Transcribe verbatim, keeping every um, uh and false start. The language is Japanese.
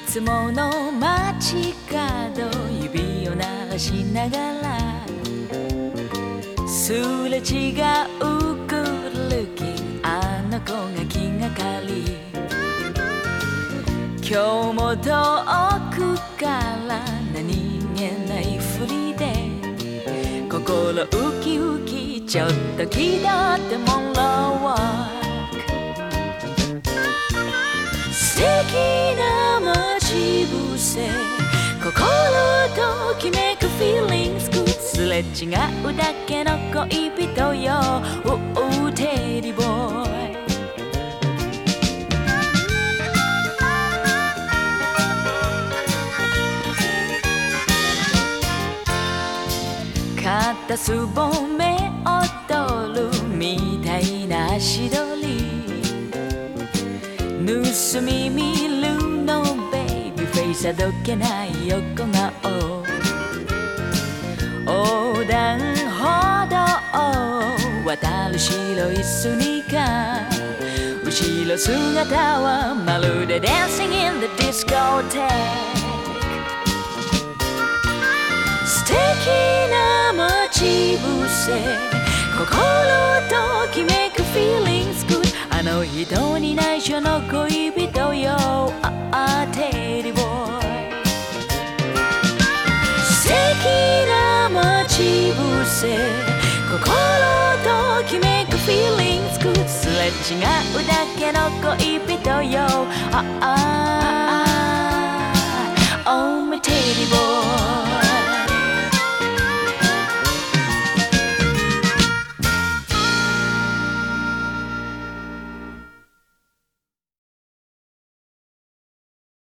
つもの街角指を鳴らしながらすれ違う Good looking あの子が気がかり今日も遠くから何気ないふりで心ウキウキちょっと気取ってもらおう素敵な待ち伏せ心ときめく Feelings good すれ違うだけの恋人よ Ohテディボーイ片すぼめ踊るみたいな足取り盗み見るのベイビーフェイスあどけない横顔横断歩道渡る白いスニーカー後ろ姿はまるで Dancing in the discotheque 素敵な待ち伏せ心ときめく Feelings good あの人に内緒の恋人よああテディボーイ素敵な待ち伏せ心ときめく Feelings good すれ違うだけの恋人よああ